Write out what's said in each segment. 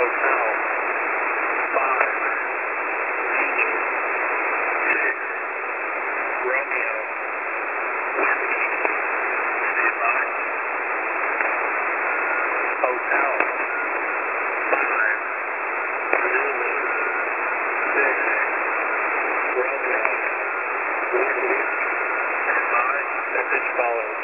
Hotel 5 Zulu 6 Romeo Whiskey. Stand by. Hotel 5 Zulu 6 Romeo Whiskey. Stand by. Message follows.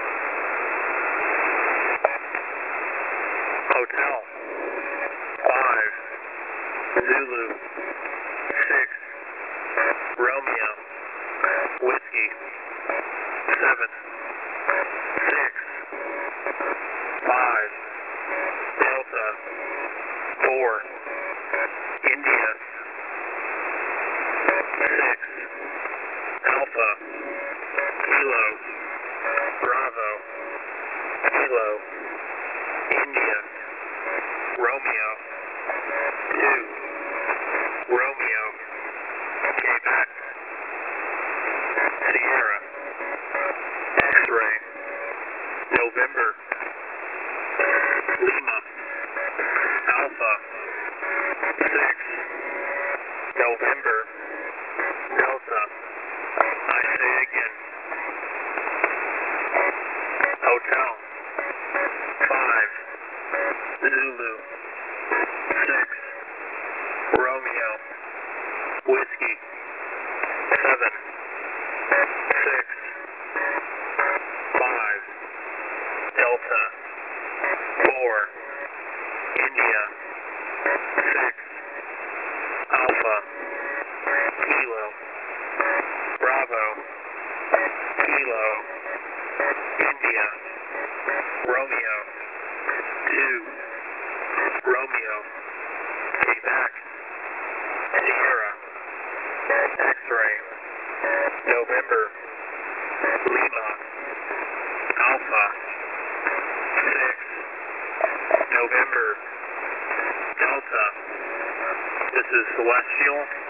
Hotel 5 Zulu 6 Romeo Whiskey 7 6 5 Delta 4 India 6 Alpha Kilo Bravo Kilo India Romeo 2 Romeo Quebec Sierra X-ray November Lima Alpha 6 November Delta. I say again. Hotel 5 Zulu 6 Romeo Whiskey 7 6 5 Delta 4 India 6 Alpha Kilo Bravo Kilo India Romeo 2 Romeo Quebec Sierra X-ray November Lima Alpha 6 November Delta. This is Celestial